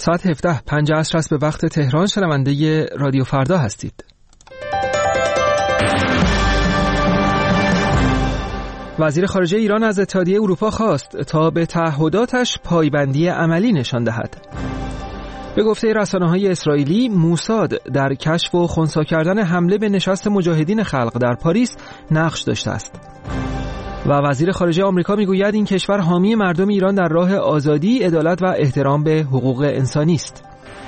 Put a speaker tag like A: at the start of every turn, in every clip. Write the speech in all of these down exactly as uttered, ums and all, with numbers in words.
A: ساعت هفده و پنج عصر است به وقت تهران. شنونده رادیو فردا هستید. وزیر خارجه ایران از اتحادیه اروپا خواست تا به تعهداتش پایبندی عملی نشان دهد. به گفته رسانه‌های اسرائیلی، موساد در کشف و خنثی کردن حمله به نشست مجاهدین خلق در پاریس نقش داشته است. و وزیر خارجه آمریکا میگوید این کشور حامی مردم ایران در راه آزادی، عدالت و احترام به حقوق انسانی است.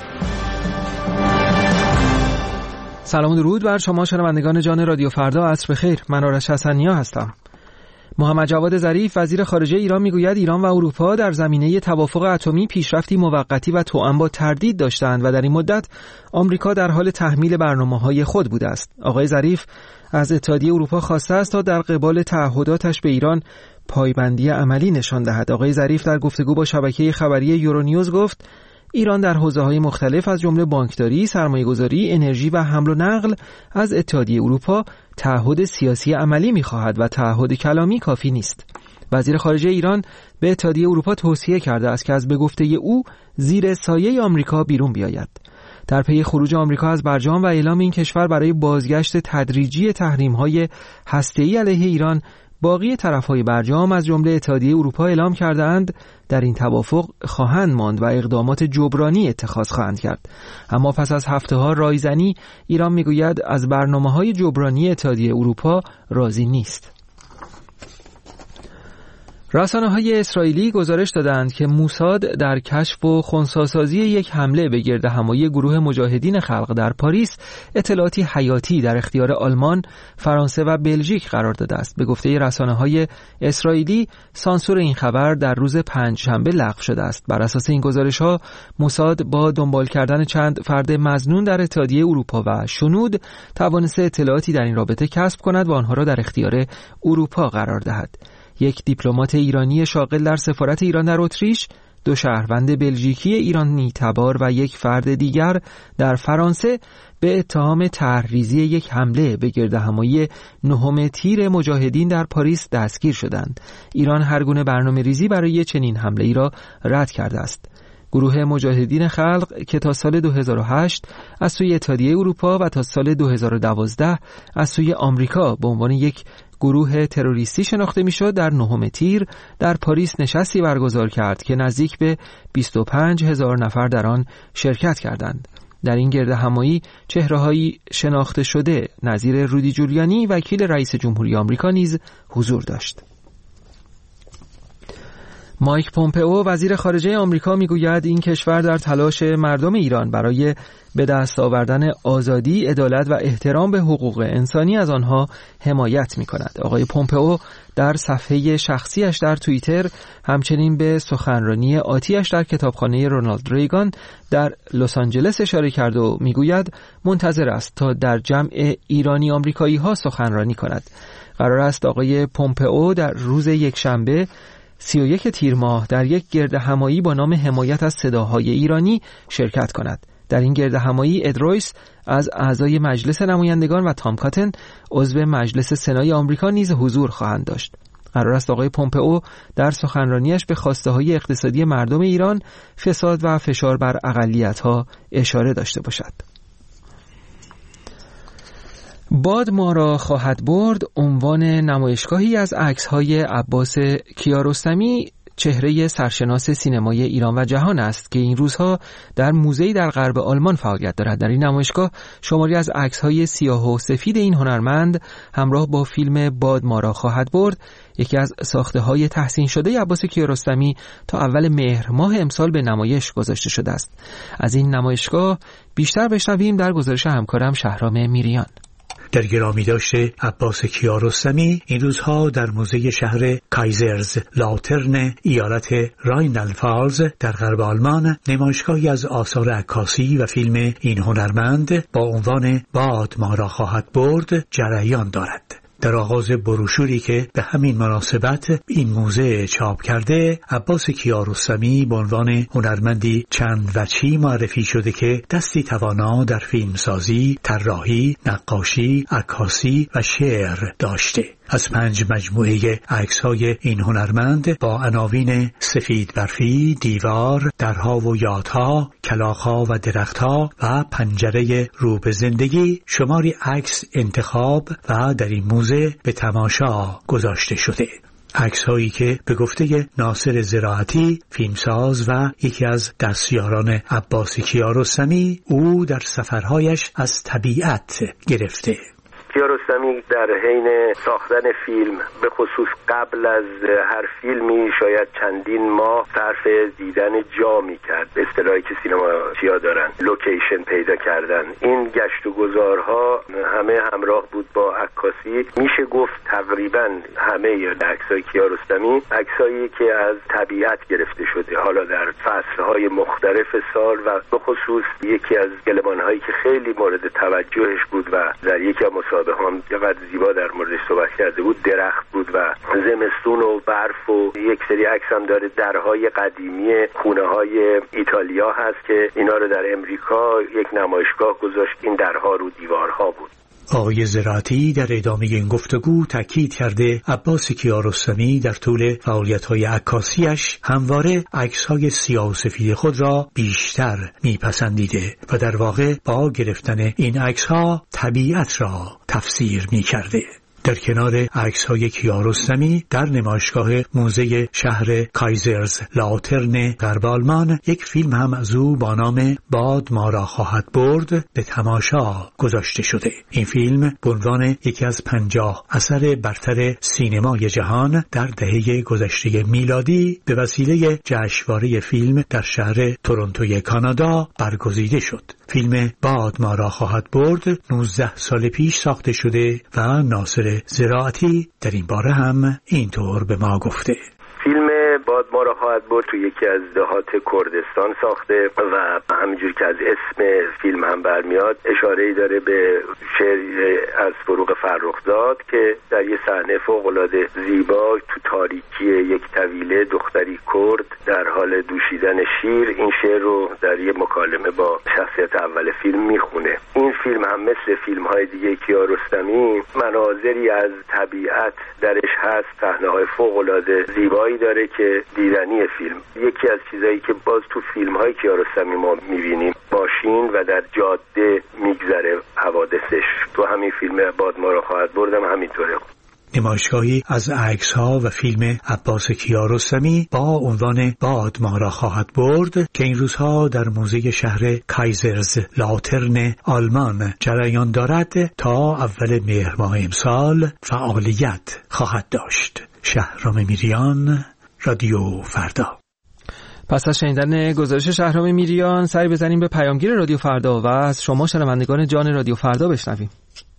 A: سلام و درود بر شما شنوندگان جان رادیو فردا. عصر بخیر. من آرش حسنیا هستم. محمد جواد ظریف وزیر خارجه ایران میگوید ایران و اروپا در زمینه توافق اتمی پیشرفتی موقتی و توأم با تردید داشتند و در این مدت آمریکا در حال تحمیل برنامه‌های خود بوده است. آقای ظریف از اتحادیه اروپا خواسته است تا در قبال تعهداتش به ایران پایبندی عملی نشان دهد. آقای ظریف در گفتگو با شبکه خبری یورونیوز گفت ایران در حوزه‌های مختلف از جمله بانکداری، سرمایه‌گذاری، انرژی و حمل و نقل از اتحادیه اروپا تعهد سیاسی عملی می‌خواهد و تعهد کلامی کافی نیست. وزیر خارجه ایران به اتحادیه اروپا توصیه کرده است که از به گفته او زیر سایه آمریکا بیرون بیاید. در پی خروج آمریکا از برجام و اعلام این کشور برای بازگشت تدریجی تحریم‌های هسته‌ای علیه ایران، باقی طرف‌های برجام از جمله اتحادیه اروپا اعلام کرده‌اند در این توافق خواهند ماند و اقدامات جبرانی اتخاذ خواهند کرد. اما پس از هفته‌ها رایزنی، ایران میگوید از برنامه‌های جبرانی اتحادیه اروپا راضی نیست. رسانه‌های اسرائیلی گزارش دادند که موساد در کشف و خنثی‌سازی یک حمله به گردهمایی گروه مجاهدین خلق در پاریس اطلاعاتی حیاتی در اختیار آلمان، فرانسه و بلژیک قرار داده است. به گفته رسانه‌های اسرائیلی، سانسور این خبر در روز پنجشنبه لغو شده است. بر اساس این گزارش‌ها، موساد با دنبال کردن چند فرد مظنون در اتحادیه اروپا و شنود توانسته اطلاعاتی در این رابطه کسب کند و آنها را در اختیار اروپا قرار دهد. یک دیپلمات ایرانی شاغل در سفارت ایران در اتریش، دو شهروند بلژیکی ایرانی تبار و یک فرد دیگر در فرانسه به اتهام طرحریزی یک حمله به گردهمایی نهم تیر مجاهدین در پاریس دستگیر شدند. ایران هر گونه برنامه‌ریزی برای چنین حمله‌ای را رد کرده است. گروه مجاهدین خلق که تا سال دو هزار و هشت از سوی اتحادیه اروپا و تا سال دو هزار و دوازده از سوی آمریکا به عنوان یک گروه تروریستی شناخته میشد، در نهم تیر در پاریس نشستی برگزار کرد که نزدیک به بیست و پنج هزار نفر در آن شرکت کردند. در این گردهمایی چهره‌هایی شناخته شده نظیر رودی جولیانی وکیل رئیس جمهوری آمریکا نیز حضور داشت. مایک پومپئو وزیر خارجه آمریکا میگوید این کشور در تلاش مردم ایران برای به دست آوردن آزادی، عدالت و احترام به حقوق انسانی از آنها حمایت می‌کند. آقای پومپئو در صفحه شخصیش در توییتر همچنین به سخنرانی آتیش در کتابخانه رونالد ریگان در لس آنجلس اشاره کرد و میگوید منتظر است تا در جمع ایرانی آمریکایی ها سخنرانی کند. قرار است آقای پومپئو در روز یکشنبه سی و یک تیر ماه در یک گردهمایی با نام حمایت از صداهای ایرانی شرکت کند. در این گردهمایی اد رویس از اعضای مجلس نمایندگان و تام کاتن عضو مجلس سنای آمریکا نیز حضور خواهند داشت. قرار است آقای پومپئو در سخنرانیش به خواسته‌های اقتصادی مردم ایران، فساد و فشار بر اقلیت‌ها اشاره داشته باشد. باد ما را خواهد برد عنوان نمایشگاهی از عکس‌های عباس کیارستمی، چهره سرشناس سینمای ایران و جهان است که این روزها در موزه‌ای در غرب آلمان فعالیت دارد. در این نمایشگاه شماری از عکس‌های سیاه و سفید این هنرمند همراه با فیلم باد ما را خواهد برد، یکی از ساخته‌های تحسین شده عباس کیارستمی، تا اول مهر ماه امسال به نمایش گذاشته شده است. از این نمایشگاه بیشتر بشنویم در گزارش همکارم شهرام میریان.
B: در گرامی داشته عباس کیارستمی این روزها در موزه شهر کایزرز لاترن ایالت راینلند-فالز در غرب آلمان نمایشگاهی از آثار عکاسی و فیلم این هنرمند با عنوان باد ما را خواهد برد جریان دارد. در آغاز بروشوری که به همین مناسبت این موزه چاپ کرده، عباس کیارستمی به عنوان هنرمندی چند وجهی معرفی شده که دستی توانا در فیلمسازی، طراحی، نقاشی، عکاسی و شعر داشته. از پنج مجموعه عکس‌های این هنرمند با عناوین سفید برفی، دیوار، درها و یادها، کلاغ‌ها و درخت‌ها و پنجره رو به زندگی شماری عکس انتخاب و در این موزه به تماشا گذاشته شده. عکس‌هایی که به گفته ناصر زراعتی، فیلمساز و یکی از دستیاران عباس کیارستمی، او در سفرهایش از طبیعت گرفته.
C: کیارستمی در حین ساختن فیلم به خصوص قبل از هر فیلمی شاید چندین ماه صرف دیدن جا می‌کرد. به اصطلاحی که سینماچی‌ها دارن لوکیشن پیدا کردن. این گشت و گذارها همه همراه بود با عکاسی. میشه گفت تقریبا همه عکس‌های کیارستمی عکسایی که از طبیعت گرفته شده، حالا در فصل‌های مختلف سال و به خصوص یکی از المان‌هایی که خیلی مورد توجهش بود و در یکی از به هم چقدر زیبا در موردش صحبت کرده بود، درخت بود و زمستون و برف و یک سری عکس هم داره درهای قدیمی خونه های ایتالیا هست که اینا رو در امریکا یک نمایشگاه گذاشت. این درها رو دیوارها بود.
B: آقای زراعتی در ادامه این گفتگو تاکید کرده عباس کیارستمی در طول فعالیت‌های عکاسیش همواره عکس‌های سیاه و سفید خود را بیشتر می‌پسندیده و در واقع با گرفتن این عکس‌ها طبیعت را تفسیر می‌کرده. در کنار عکس‌های کیارستمی در نمایشگاه موزه شهر کایزرز لاترن غرب آلمان یک فیلم هم از او با نام باد ما را خواهد برد به تماشا گذاشته شده. این فیلم به عنوان یکی از پنجاه اثر برتر سینمای جهان در دهه گذشته میلادی به وسیله جشنواره فیلم در شهر تورنتوی کانادا برگزیده شد. فیلم باد ما را خواهد برد نوزده سال پیش ساخته شده و ناصر زراعتی در این باره هم اینطور به ما گفته.
C: فیلم باد ما را خواهد برد تو یکی از دهات کردستان ساخته و همینجور که از اسم فیلم هم برمیاد اشاره‌ای داره به شعر از فروغ فرخزاد که در یه صحنه فوق‌العاده زیبا تو تاریکی یک طویله دختری کرد در حال دوشیدن شیر این شعر رو در یه مکالمه با شخصیت اول فیلم میخونه. این فیلم هم مثل فیلم‌های دیگه کیارستمی مناظری از طبیعت درش هست، صحنه‌های فوق‌العاده زیبایی داره که دیدنی فیلم. یکی از چیزایی که باز تو فیلم‌های کیارستمی ما می‌بینیم ماشین و در جاده میگذره حوادثش، تو همین فیلم باد ما را خواهد بردم همینطوره.
B: نمایشگاهی از عکس‌ها و فیلم عباس کیارستمی با عنوان باد ما را خواهد برد که این روزها در موزه شهر کایزرز لاترن آلمان جریان دارد تا اول مهر ماه امسال فعالیت خواهد داشت. شهرام میریان، رادیو فردا.
A: پس از شنیدن گزارش شهرام میریان سری بزنیم به پیامگیر رادیو فردا و از شما شنوندگان جان رادیو فردا بشنویم.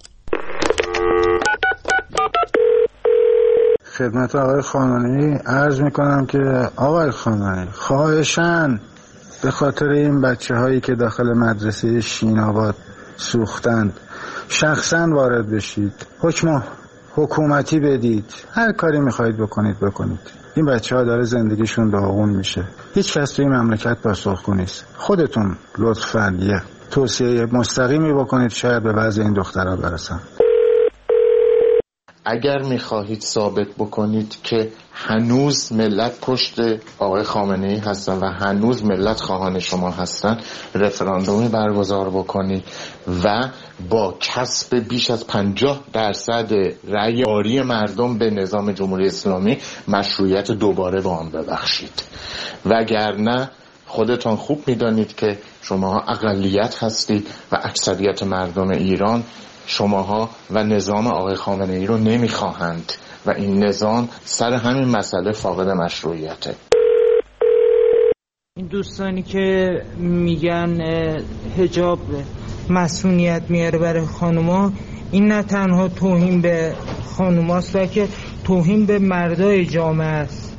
D: خدمت آقای خانانی عرض میکنم که آقای خانانی خواهشاً به خاطر این بچه هایی که داخل مدرسه شین‌آباد سوختند شخصاً وارد بشید، حکم حکومتی بدید، هر کاری میخواید بکنید بکنید. این بچه ها داره زندگیشون داغون میشه. هیچ کس توی مملکت پاسخگو نیست. خودتون لطفاً یه توصیه مستقیمی بکنید شاید به وضع این دخترها برسن.
E: اگر میخواهید ثابت بکنید که هنوز ملت پشت آقای خامنه‌ای هستن و هنوز ملت خواهان شما هستن، رفراندومی برگزار بکنید و با کسب بیش از پنجاه درصد رأی آری مردم به نظام جمهوری اسلامی مشروعیت دوباره به آن ببخشید. وگرنه خودتان خوب میدانید که شما اقلیت هستید و اکثریت مردم ایران شماها و نظام آقای خامنه‌ای رو نمیخواهند و این نظام سر همین مسئله فاقد مشروعیته.
F: این دوستانی که میگن حجاب مسئولیت میاره برای خانوما، این نه تنها توهین به خانوماست بلکه توهین به مردای جامعه است.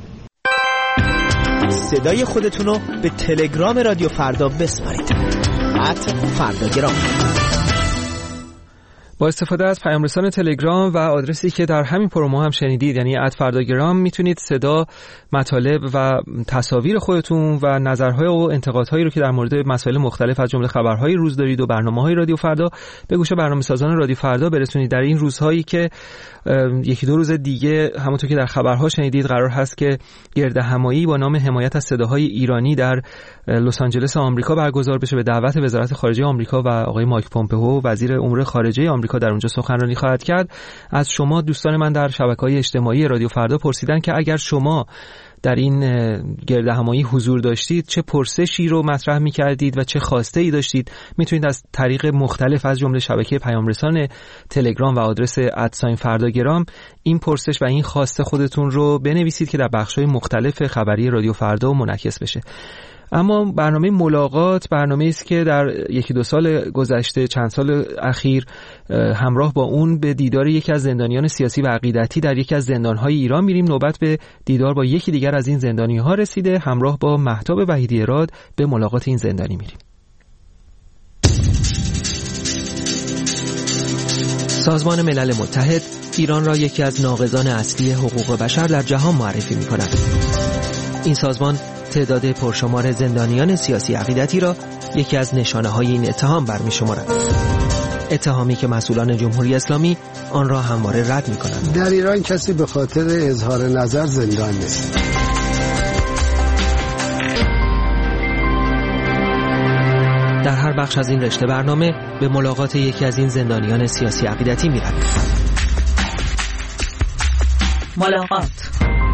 G: صدای خودتونو به تلگرام رادیو فردا بسپارید. ات فرداگرام.
A: با استفاده از پیامرسان تلگرام و آدرسی که در همین پرومو هم شنیدید، یعنی ات فرداگرام، میتونید صدا، مطالب و تصاویر خودتون و نظرهای و انتقادهایی رو که در مورد مسائل مختلف از جمله خبرهای روز دارید و برنامه‌های رادیو فردا به گوش برنامه‌سازان رادیو فردا برسونید. در این روزهایی که یکی دو روز دیگه همونطور که در خبرها شنیدید قرار هست که گردهمایی با نام حمایت از صداهای ایرانی در لس آنجلس آمریکا برگزار بشه به دعوت وزارت خارجه آمریکا و آقای مایک پومپئو وزیر امور خارجه آمریکا در اونجا سخنرانی خواهد کرد. از شما دوستان من در شبکه‌های اجتماعی رادیو فردا پرسیدن که اگر شما در این گردهمایی حضور داشتید چه پرسشی رو مطرح می‌کردید و چه خواسته‌ای داشتید. میتونید از طریق مختلف از جمله شبکه پیامرسان تلگرام و آدرس ادساین فرداگرام این پرسش و این خواسته خودتون رو بنویسید که در بخش‌های مختلف خبری رادیو فردا منعکس بشه. اما برنامه ملاقات برنامه‌ای است که در یکی دو سال گذشته، چند سال اخیر همراه با اون به دیدار یکی از زندانیان سیاسی و عقیدتی در یکی از زندان‌های ایران میریم. نوبت به دیدار با یکی دیگر از این زندانی‌ها رسیده. همراه با مهتاب وحیدی راد به ملاقات این زندانی میریم.
G: سازمان ملل متحد ایران را یکی از ناقضان اصلی حقوق بشر در جهان معرفی می‌کند. این سازمان تعداد پرشمار زندانیان سیاسی عقیدتی را یکی از نشانه‌های این اتهام برمی‌شمارد. اتهامی که مسئولان جمهوری اسلامی آن را همواره رد می‌کنند.
H: در ایران کسی به خاطر اظهار نظر زندان نیست.
G: در هر بخش از این رشته برنامه به ملاقات یکی از این زندانیان سیاسی عقیدتی می‌رویم.
I: ملاقات.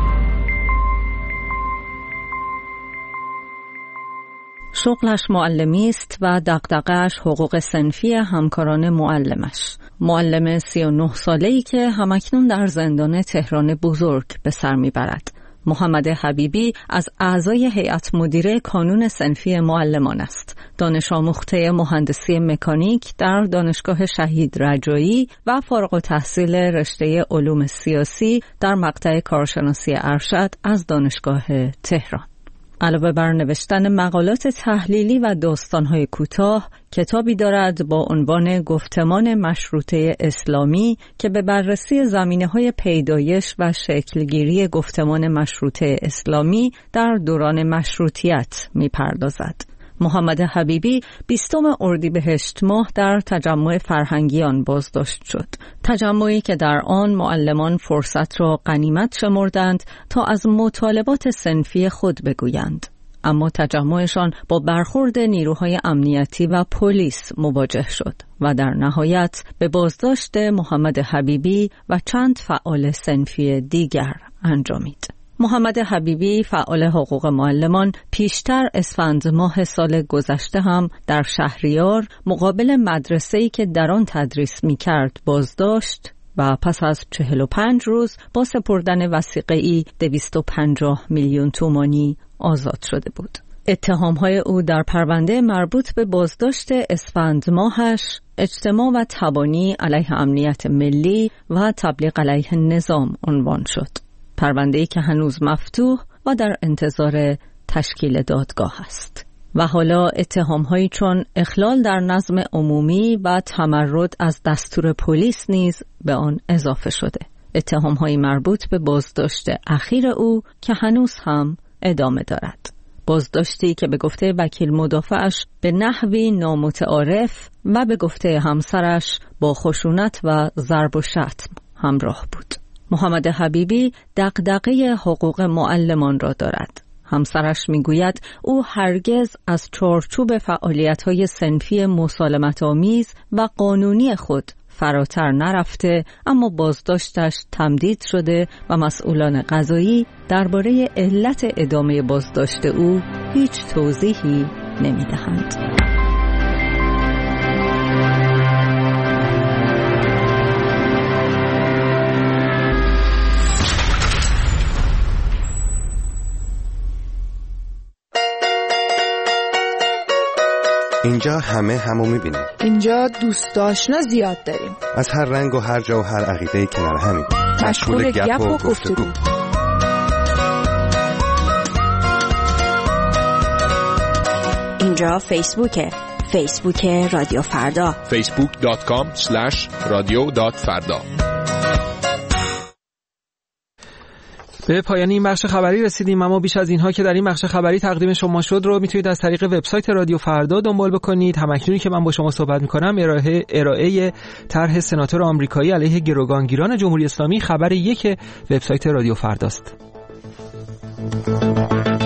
I: شغلش معلمی است و دغدغه‌اش حقوق صنفی همکاران معلمش. معلم سی و نه ساله‌ای که همکنون در زندان تهران بزرگ به سر میبرد. محمد حبیبی از اعضای هیئت مدیره کانون صنفی معلمان است. دانش آموخته مهندسی مکانیک در دانشگاه شهید رجایی و فارغ التحصیل رشته علوم سیاسی در مقطع کارشناسی ارشد از دانشگاه تهران. علاوه بر نوشتن مقالات تحلیلی و داستان‌های کوتاه، کتابی دارد با عنوان گفتمان مشروطه اسلامی که به بررسی زمینه‌های پیدایش و شکلگیری گفتمان مشروطه اسلامی در دوران مشروطیت می‌پردازد. محمد حبیبی بیستم اردیبهشت ماه در تجمع فرهنگیان بازداشت شد. تجمعی که در آن معلمان فرصت را غنیمت شمردند تا از مطالبات صنفی خود بگویند. اما تجمعشان با برخورد نیروهای امنیتی و پلیس مواجه شد و در نهایت به بازداشت محمد حبیبی و چند فعال صنفی دیگر انجامید. محمد حبیبی فعال حقوق معلمان پیشتر اسفند ماه سال گذشته هم در شهریار مقابل مدرسه‌ای که در آن تدریس می‌کرد بازداشت و پس از چهل و پنج روز با سپردن وثیقه‌ای دویست و پنجاه میلیون تومانی آزاد شده بود. اتهام‌های او در پرونده مربوط به بازداشت اسفند ماهش اجتماع و تبانی علیه امنیت ملی و تبلیغ علیه نظام عنوان شد. پرونده‌ای که هنوز مفتوح و در انتظار تشکیل دادگاه است. و حالا اتهام‌هایی چون اخلال در نظم عمومی و تمرد از دستور پلیس نیز به آن اضافه شده. اتهام‌هایی مربوط به بازداشت اخیر او که هنوز هم ادامه دارد. بازداشتی که به گفته وکیل مدافعش به نحوی نامتعارف و به گفته همسرش با خشونت و ضرب و شتم همراه بود. محمد حبیبی دغدغه حقوق معلمان را دارد. همسرش میگوید او هرگز از چارچوب فعالیت‌های صنفی مسالمت‌آمیز و قانونی خود فراتر نرفته، اما بازداشتش تمدید شده و مسئولان قضایی درباره علت ادامه بازداشت او هیچ توضیحی نمی‌دهند.
J: اینجا همه همو میبینیم.
K: اینجا دوست آشنا زیاد داریم.
J: از هر رنگ و هر جا و هر عقیده‌ای کنار همیم.
K: مشغول گپ و گفتگو.
L: اینجا فیسبوکه.
K: فیسبوک رادیو فردا
L: فیسبوک دات کام اسلش رادیو دات فردا.
A: به پایان این بخش خبری رسیدیم، اما بیش از اینها که در این بخش خبری تقدیم شما شد رو میتونید از طریق وبسایت رادیو فردا دنبال بکنید. همکنون که من با شما صحبت میکنم ارائه ارائه طرح سناتور آمریکایی علیه گروگانگیران جمهوری اسلامی خبر یک وبسایت رادیو فرداست.